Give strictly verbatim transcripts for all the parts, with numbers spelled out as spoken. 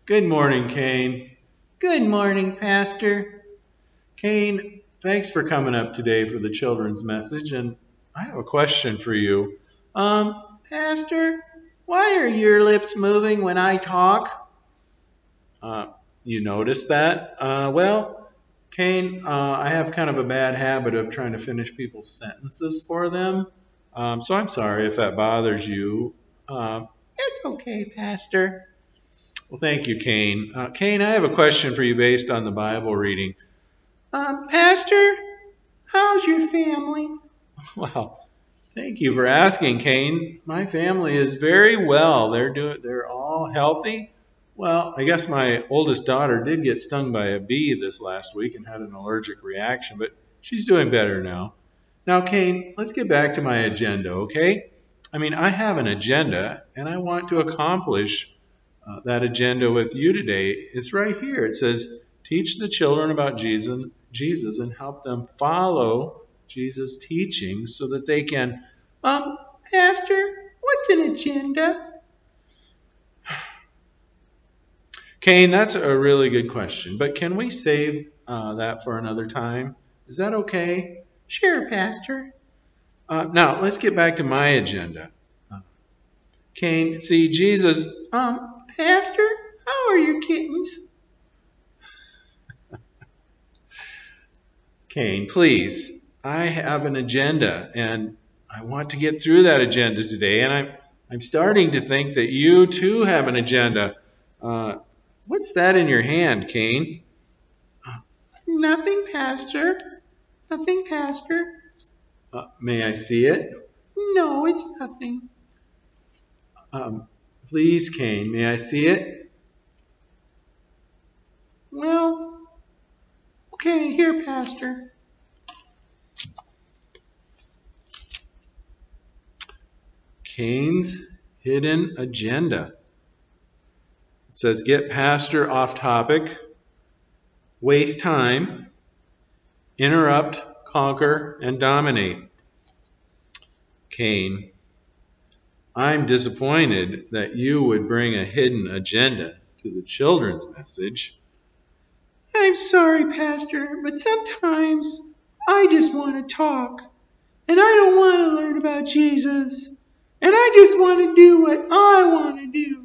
Good morning, Kane. Good morning, Pastor. Kane, thanks for coming up today for the children's message, and I have a question for you. Um, Pastor, why are your lips moving when I talk? Uh, you noticed that? Uh, well, Kane, uh, I have kind of a bad habit of trying to finish people's sentences for them, um, so I'm sorry if that bothers you. Uh, It's okay, Pastor. well, thank you, Kane. Uh, Kane, I have a question for you based on the Bible reading. Um, Pastor, how's your family? Well, thank you for asking, Kane. My family is very well. They're doing. They're all healthy. Well, I guess my oldest daughter did get stung by a bee this last week and had an allergic reaction, but she's doing better now. Now, Kane, let's get back to my agenda, okay? I mean, I have an agenda, and I want to accomplish uh, that agenda with you today. It's right here. It says, teach the children about Jesus, Jesus and help them follow Jesus' teaching so that they can. Um, Pastor, what's an agenda? Kane, that's a really good question, but can we save uh, that for another time? Is that okay? Sure, Pastor. Uh, now, let's get back to my agenda. Uh, Kane, see, Jesus. Um, Pastor, how are your kittens? Kane, please. I have an agenda, and I want to get through that agenda today, and I'm, I'm starting to think that you too have an agenda. Uh, what's that in your hand, Kane? Nothing, Pastor. Nothing, Pastor. Uh, may I see it? No, it's nothing. Um, please, Kane, may I see it? Well, okay, here, Pastor. Kane's hidden agenda. It says, get pastor off topic, waste time, interrupt, conquer, and dominate. Kane, I'm disappointed that you would bring a hidden agenda to the children's message. I'm sorry, Pastor, but sometimes I just want to talk, and I don't want to learn about Jesus, and I just want to do what I want to do.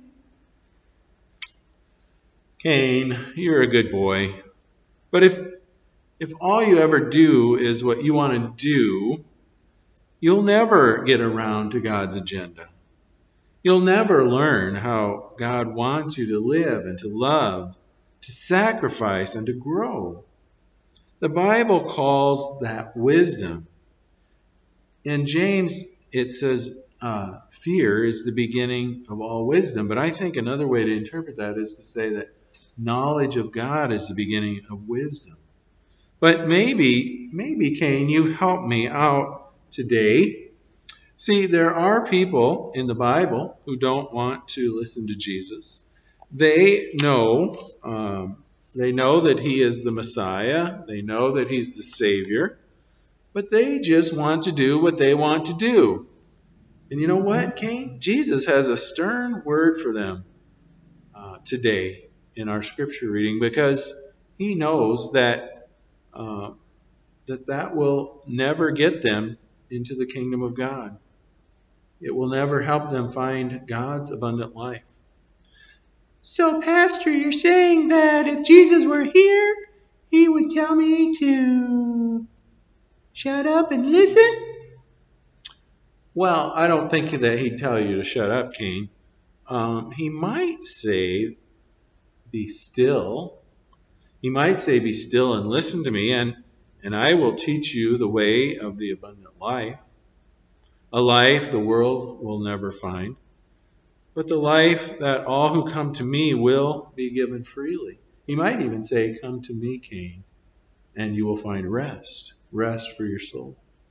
Kane, you're a good boy, but if if all you ever do is what you want to do, you'll never get around to God's agenda. You'll never learn how God wants you to live and to love, to sacrifice and to grow. The Bible calls that wisdom. In James, it says uh, fear is the beginning of all wisdom. But I think another way to interpret that is to say that knowledge of God is the beginning of wisdom. But maybe, maybe, Cain, you help me out today. See, there are people in the Bible who don't want to listen to Jesus. They know, um, they know that he is the Messiah. They know that he's the Savior. But they just want to do what they want to do. And you know what, Cain? Jesus has a stern word for them uh, today in our scripture reading, because he knows that uh, that that will never get them into the kingdom of God. It will never help them find God's abundant life. So, Pastor, you're saying that if Jesus were here, he would tell me to shut up and listen? Well, I don't think that he'd tell you to shut up, Cain. Um, he might say, be still. He might say, be still and listen to me, and, and I will teach you the way of the abundant life, a life the world will never find, but the life that all who come to me will be given freely. He might even say, come to me, Cain, and you will find rest, rest for your soul.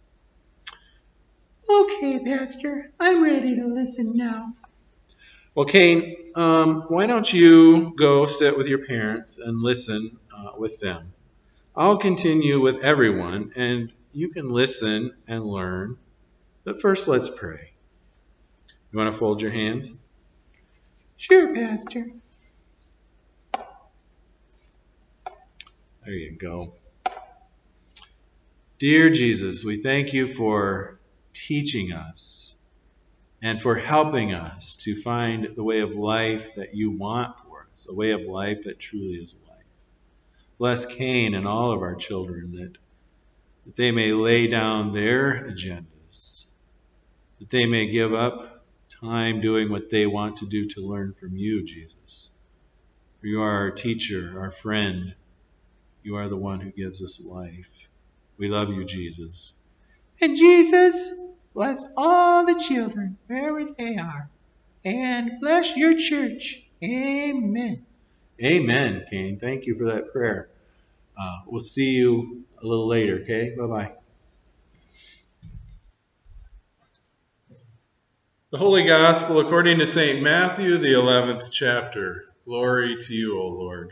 Okay, Pastor, I'm ready to listen now. Well, Cain, um, why don't you go sit with your parents and listen uh, with them? I'll continue with everyone, and you can listen and learn. But first, let's pray. You want to fold your hands? Sure, Pastor. There you go. Dear Jesus, we thank you for teaching us and for helping us to find the way of life that you want for us, a way of life that truly is life. Bless Cain and all of our children, that, that they may lay down their agendas, that they may give up time doing what they want to do to learn from you, Jesus. For you are our teacher, our friend. You are the one who gives us life. We love you, Jesus. And Jesus, bless all the children wherever they are. And bless your church. Amen. Amen, Cain. Thank you for that prayer. Uh, we'll see you a little later, okay? Bye-bye. The Holy Gospel according to Saint Matthew, the eleventh chapter. Glory to you, O Lord.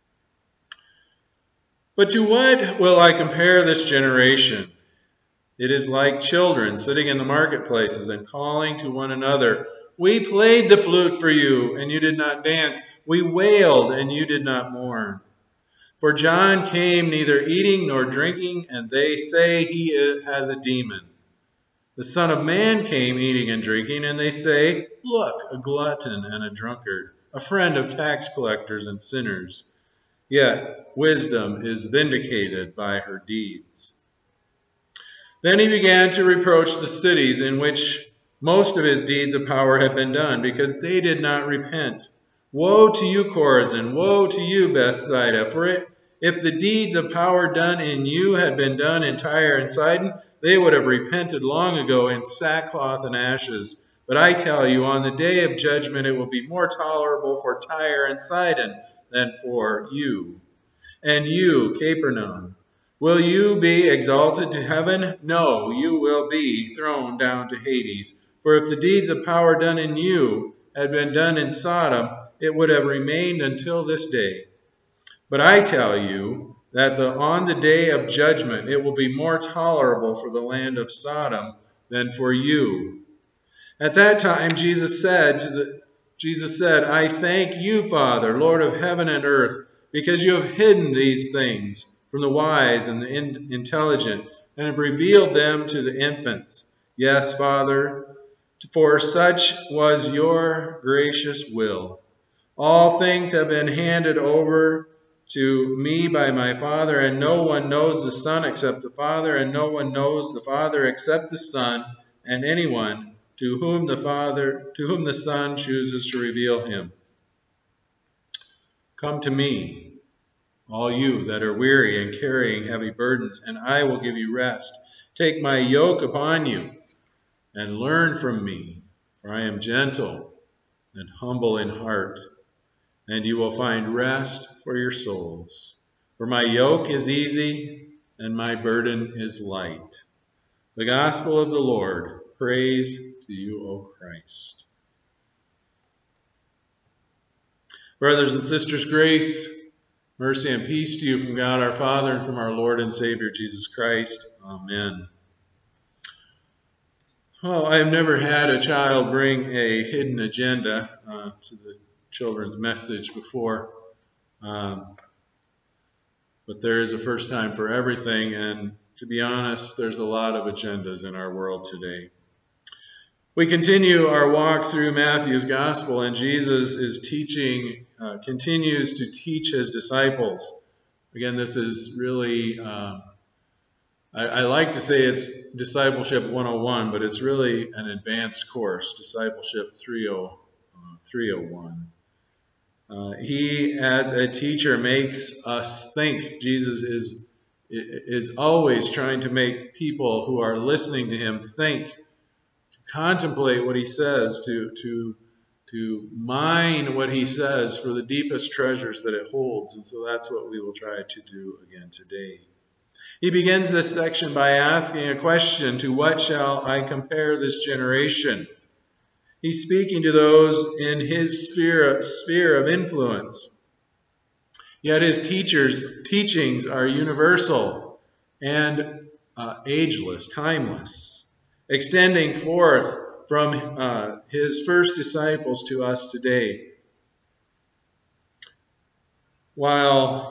But to what will I compare this generation? It is like children sitting in the marketplaces and calling to one another, "We played the flute for you, and you did not dance. We wailed, and you did not mourn." For John came neither eating nor drinking, and they say he has a demon. The Son of Man came eating and drinking, and they say, "Look, a glutton and a drunkard, a friend of tax collectors and sinners." Yet wisdom is vindicated by her deeds. Then he began to reproach the cities in which most of his deeds of power had been done, because they did not repent. Woe to you, Chorazin! Woe to you, Bethsaida! For it, if the deeds of power done in you had been done in Tyre and Sidon, they would have repented long ago in sackcloth and ashes. But I tell you, on the day of judgment it will be more tolerable for Tyre and Sidon than for you. And you, Capernaum, will you be exalted to heaven? No, you will be thrown down to Hades. For if the deeds of power done in you had been done in Sodom, it would have remained until this day. But I tell you that the, on the day of judgment it will be more tolerable for the land of Sodom than for you. At that time Jesus said, to the, Jesus said, "I thank you, Father, Lord of heaven and earth, because you have hidden these things from the wise and the in, intelligent, and have revealed them to the infants. Yes, Father, for such was your gracious will. All things have been handed over to me by my Father, and no one knows the Son except the Father, and no one knows the Father except the Son, and anyone to whom the Father, to whom the Son chooses to reveal him. Come to me, all you that are weary and carrying heavy burdens, and I will give you rest. Take my yoke upon you and learn from me, for I am gentle and humble in heart, and you will find rest for your souls. For my yoke is easy and my burden is light." The Gospel of the Lord. Praise to you, O Christ. Brothers and sisters, grace, mercy, and peace to you from God our Father and from our Lord and Savior Jesus Christ. Amen. Well, I have never had a child bring a hidden agenda uh, to the children's message before, um, but there is a first time for everything, and to be honest, there's a lot of agendas in our world today. We continue our walk through Matthew's Gospel, and Jesus is teaching, uh, continues to teach his disciples. Again, this is really, um, I, I like to say it's Discipleship one oh one, but it's really an advanced course, Discipleship three oh one. Uh, he, as a teacher, makes us think. Jesus is, is always trying to make people who are listening to him think, to contemplate what he says, to, to, to mine what he says for the deepest treasures that it holds. And so that's what we will try to do again today. He begins this section by asking a question: to what shall I compare this generation? He's speaking to those in his sphere, sphere of influence. Yet his teachers, teachings are universal and uh, ageless, timeless, extending forth from uh, his first disciples to us today. While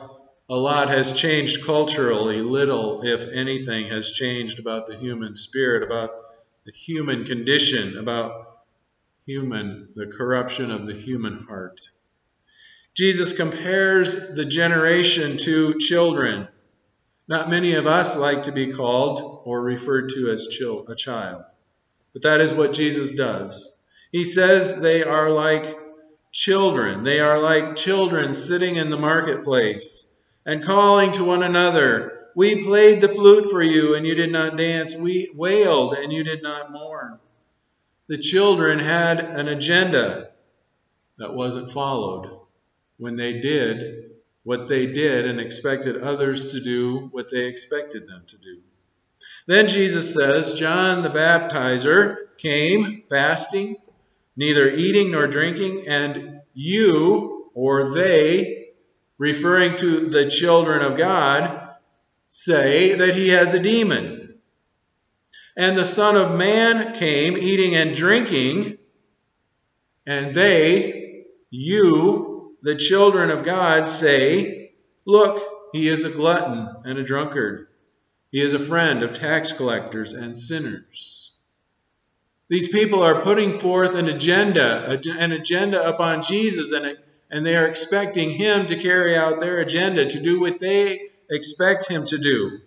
a lot has changed culturally. Little, if anything, has changed about the human spirit, about the human condition, about human, the corruption of the human heart. Jesus compares the generation to children. Not many of us like to be called or referred to as a child, but that is what Jesus does. He says they are like children. They are like children sitting in the marketplace and calling to one another, "We played the flute for you and you did not dance. We wailed and you did not mourn." The children had an agenda that wasn't followed when they did what they did and expected others to do what they expected them to do. Then Jesus says, John the Baptizer came fasting, neither eating nor drinking, and you, or they, referring to the children of God, say that he has a demon. And the Son of Man came eating and drinking, and they, you, the children of God, say, "Look, he is a glutton and a drunkard. He is a friend of tax collectors and sinners." These people are putting forth an agenda, an agenda upon Jesus, and, and they are expecting him to carry out their agenda, to do what they expect him to do.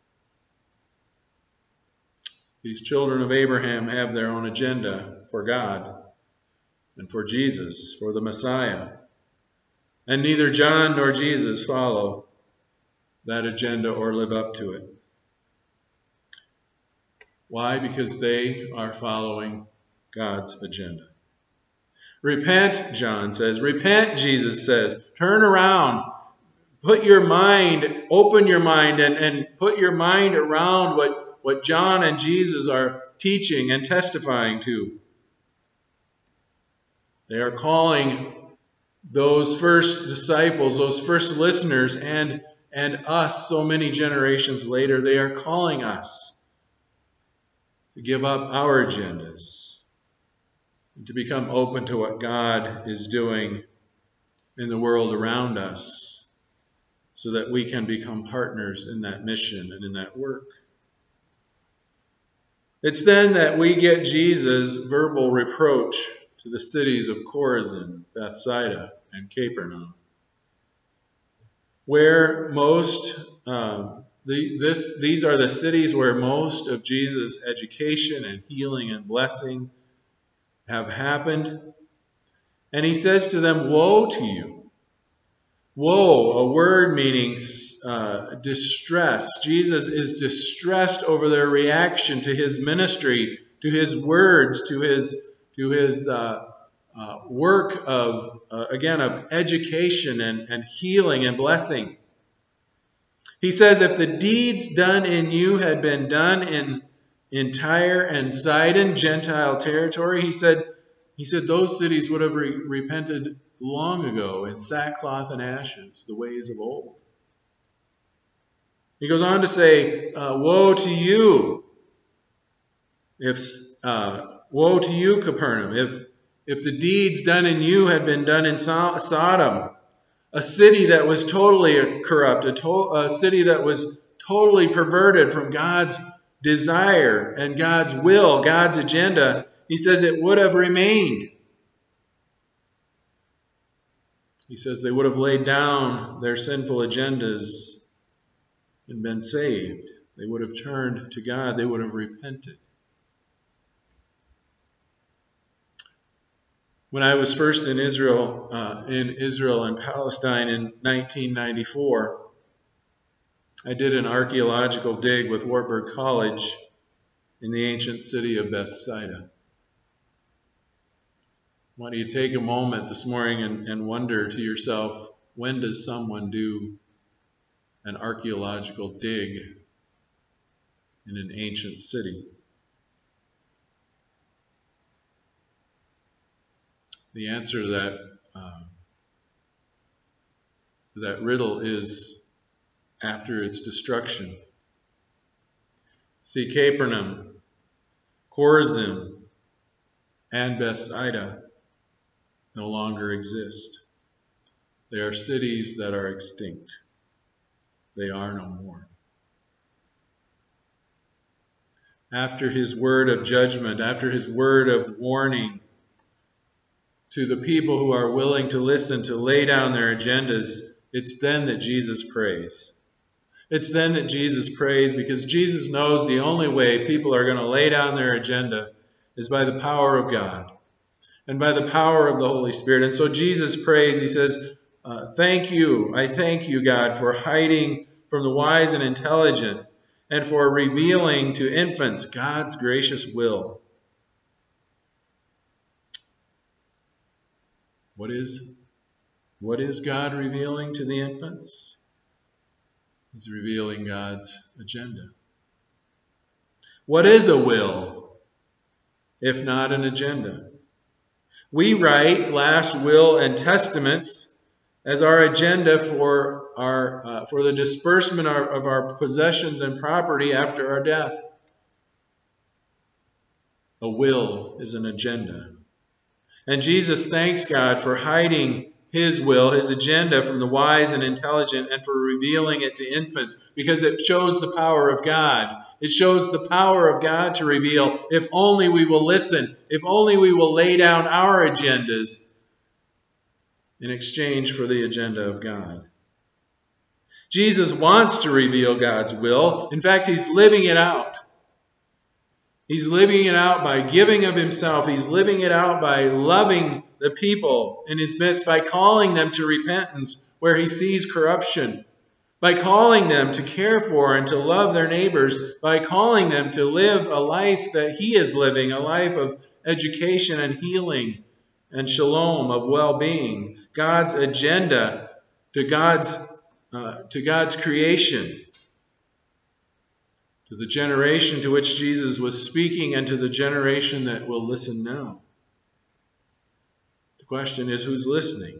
These children of Abraham have their own agenda for God and for Jesus, for the Messiah. And neither John nor Jesus follow that agenda or live up to it. Why? Because they are following God's agenda. Repent, John says. Repent, Jesus says. Turn around. Put your mind, open your mind, and, and put your mind around what, what John and Jesus are teaching and testifying to. They are calling those first disciples, those first listeners, and, and us so many generations later, they are calling us to give up our agendas and to become open to what God is doing in the world around us so that we can become partners in that mission and in that work. It's then that we get Jesus' verbal reproach to the cities of Chorazin, Bethsaida, and Capernaum, where most, um, the, this, these are the cities where most of Jesus' education and healing and blessing have happened. And he says to them, "Woe to you." Woe, a word meaning uh, distress. Jesus is distressed over their reaction to his ministry, to his words, to his to his uh, uh, work of, uh, again, of education and, and healing and blessing. He says, if the deeds done in you had been done in, in Tyre and Sidon, Gentile territory, he said, he said those cities would have re- repented long ago in sackcloth and ashes, the ways of old. He goes on to say, uh, woe to you, if uh, woe to you, Capernaum, if if the deeds done in you had been done in so- Sodom, a city that was totally corrupt, a, to- a city that was totally perverted from God's desire and God's will, God's agenda. He says it would have remained. He says they would have laid down their sinful agendas and been saved. They would have turned to God. They would have repented. When I was first in Israel, uh, in Israel and Palestine in nineteen ninety-four, I did an archaeological dig with Wartburg College in the ancient city of Bethsaida. Why don't you take a moment this morning and, and wonder to yourself, when does someone do an archaeological dig in an ancient city? The answer to that, uh, to that riddle is after its destruction. See, Capernaum, Chorazin, and Bethsaida no longer exist. They are cities that are extinct. they are no more. After his word of judgment, after his word of warning to the people who are willing to listen, to lay down their agendas, it's then that Jesus prays. It's then that Jesus prays, because Jesus knows the only way people are going to lay down their agenda is by the power of God and by the power of the Holy Spirit. And so Jesus prays. He says, uh, thank you, I thank you, God, for hiding from the wise and intelligent and for revealing to infants God's gracious will. What is, what is God revealing to the infants? He's revealing God's agenda. What is a will, if not an agenda? We write last will and testaments as our agenda for our uh, for the disbursement of, of our possessions and property after our death. A will is an agenda. And Jesus thanks God for hiding his will, his agenda from the wise and intelligent, and for revealing it to infants, because it shows the power of God. It shows the power of God to reveal, if only we will listen, if only we will lay down our agendas in exchange for the agenda of God. Jesus wants to reveal God's will. In fact, he's living it out. He's living it out by giving of himself. He's living it out by loving the people in his midst, by calling them to repentance where he sees corruption, by calling them to care for and to love their neighbors, by calling them to live a life that he is living, a life of education and healing and shalom, of well-being. God's agenda to God's, uh, to God's creation, to the generation to which Jesus was speaking and to the generation that will listen now. The question is, who's listening?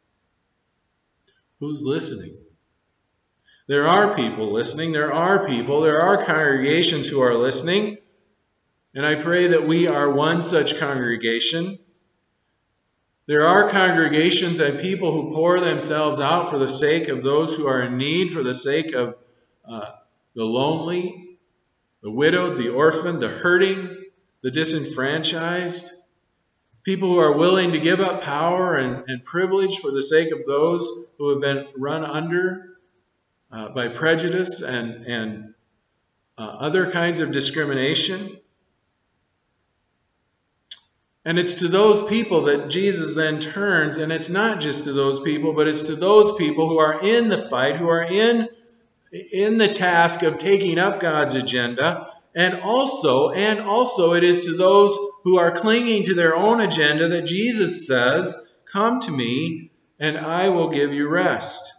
Who's listening? There are people listening. There are people. There are congregations who are listening. And I pray that we are one such congregation. There are congregations and people who pour themselves out for the sake of those who are in need, for the sake of uh, the lonely, the widowed, the orphaned, the hurting, the disenfranchised. People who are willing to give up power and, and privilege for the sake of those who have been run under uh, by prejudice and, and uh, other kinds of discrimination. And it's to those people that Jesus then turns, and it's not just to those people, but it's to those people who are in the fight, who are in in the task of taking up God's agenda, and also, and also it is to those who are clinging to their own agenda that Jesus says, come to me and I will give you rest.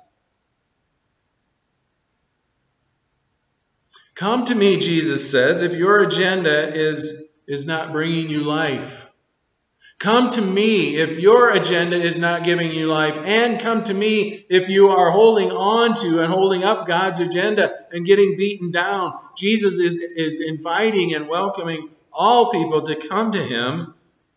Come to me, Jesus says, if your agenda is, is not bringing you life. Come to me if your agenda is not giving you life, and come to me if you are holding on to and holding up God's agenda and getting beaten down. Jesus is, is inviting and welcoming all people to come to him,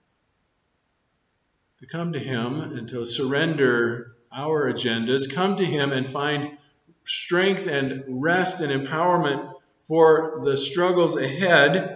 to come to him and to surrender our agendas, come to him and find strength and rest and empowerment for the struggles ahead.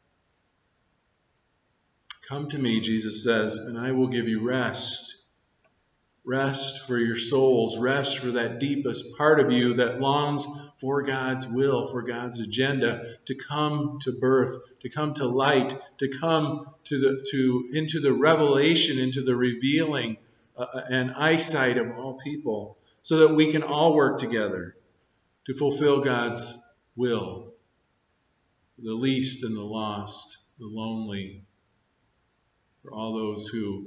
Come to me, Jesus says, and I will give you rest. Rest for your souls. Rest for that deepest part of you that longs for God's will, for God's agenda, to come to birth, to come to light, to come to the to into the revelation, into the revealing uh, and eyesight of all people, so that we can all work together to fulfill God's will. The least and the lost, the lonely, for all those who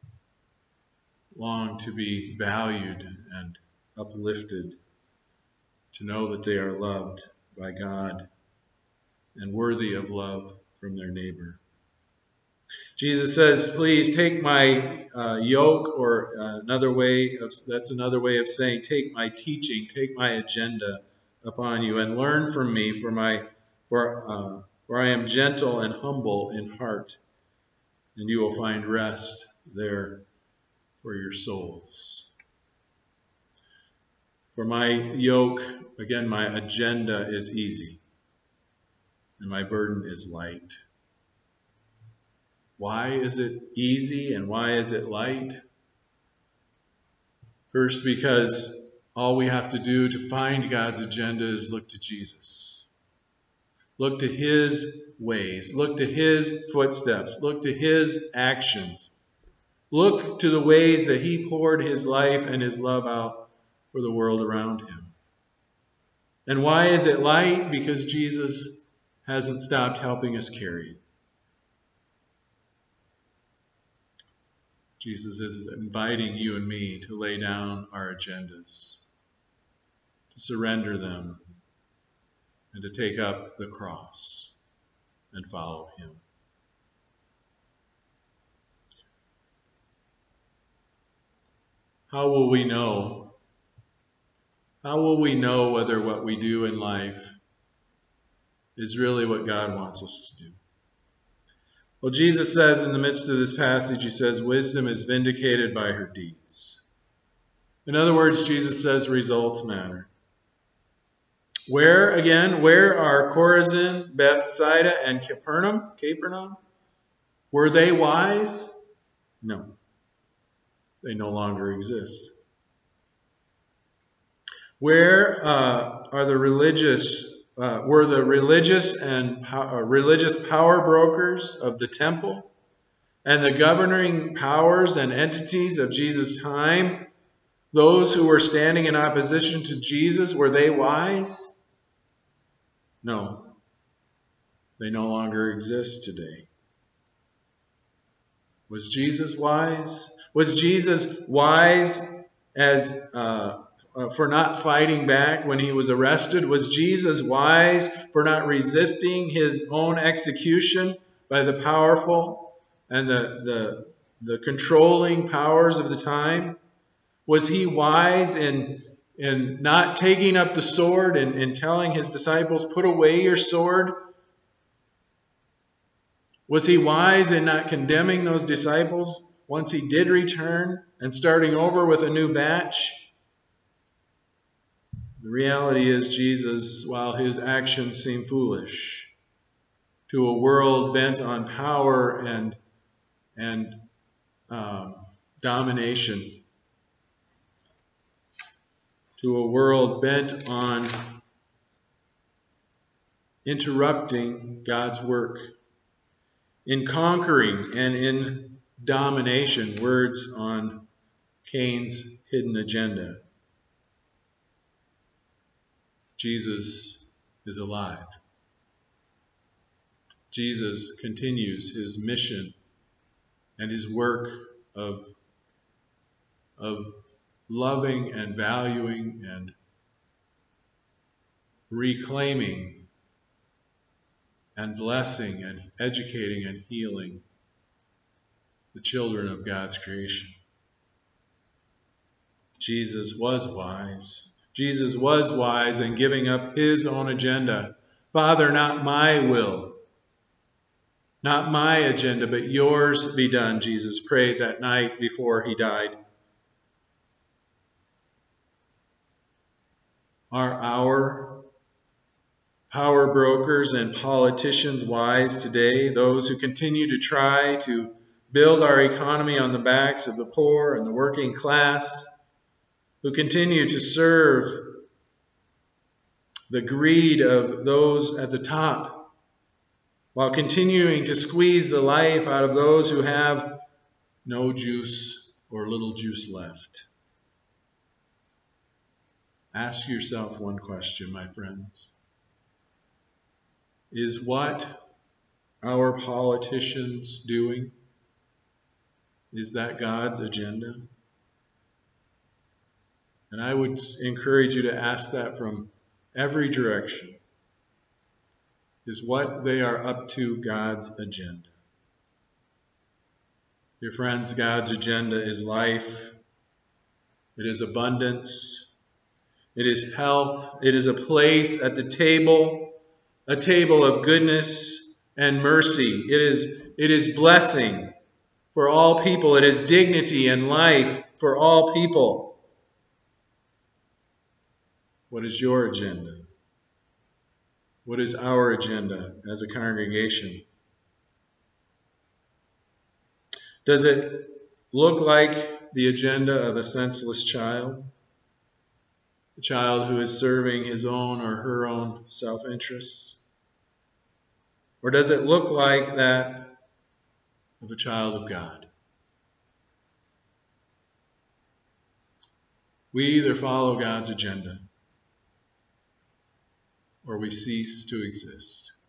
long to be valued and uplifted, to know that they are loved by God and worthy of love from their neighbor. Jesus says, please take my uh, yoke, or uh, another way of, that's another way of saying, take my teaching, take my agenda upon you, and learn from me, for my for uh, for I am gentle and humble in heart, and you will find rest there for your souls. For my yoke, again, my agenda is easy, and my burden is light. Why is it easy and why is it light? First, because all we have to do to find God's agenda is look to Jesus. Look to His ways. Look to His footsteps. Look to His actions. Look to the ways that He poured His life and His love out for the world around Him. And why is it light? Because Jesus hasn't stopped helping us carry it. Jesus is inviting you and me to lay down our agendas, to surrender them, and to take up the cross and follow Him. How will we know? How will we know whether what we do in life is really what God wants us to do? Well, Jesus says in the midst of this passage, He says, wisdom is vindicated by her deeds. In other words, Jesus says results matter. Where, again, where are Chorazin, Bethsaida, and Capernaum? Capernaum? Were they wise? No. They no longer exist. Where uh, are the religious Uh, were the religious and uh, religious power brokers of the temple and the governing powers and entities of Jesus' time, those who were standing in opposition to Jesus, were they wise? No. They no longer exist today. Was Jesus wise? Was Jesus wise as uh, Uh, for not fighting back when he was arrested? Was Jesus wise for not resisting his own execution by the powerful and the, the, the controlling powers of the time? Was he wise in, in not taking up the sword and, and telling his disciples, put away your sword? Was he wise in not condemning those disciples once he did return and starting over with a new batch? The reality is Jesus, while his actions seem foolish to a world bent on power and, and um, domination, to a world bent on interrupting God's work, in conquering and in domination, words on Cain's hidden agenda. Jesus is alive. Jesus continues his mission and his work of, of loving and valuing and reclaiming and blessing and educating and healing the children of God's creation. Jesus was wise. Jesus was wise in giving up his own agenda. Father, not my will, not my agenda, but yours be done, Jesus prayed that night before he died. Are our power brokers and politicians wise today? Those who continue to try to build our economy on the backs of the poor and the working class, who continue to serve the greed of those at the top, while continuing to squeeze the life out of those who have no juice or little juice left. Ask yourself one question, my friends. Is what our politicians doing, is that God's agenda? And I would encourage you to ask that from every direction. Is what they are up to God's agenda? Dear friends, God's agenda is life. It is abundance. It is health. It is a place at the table, a table of goodness and mercy. It is, it is blessing for all people. It is dignity and life for all people. What is your agenda? What is our agenda as a congregation? Does it look like the agenda of a senseless child? A child who is serving his own or her own self-interests? Or does it look like that of a child of God? We either follow God's agenda or we cease to exist.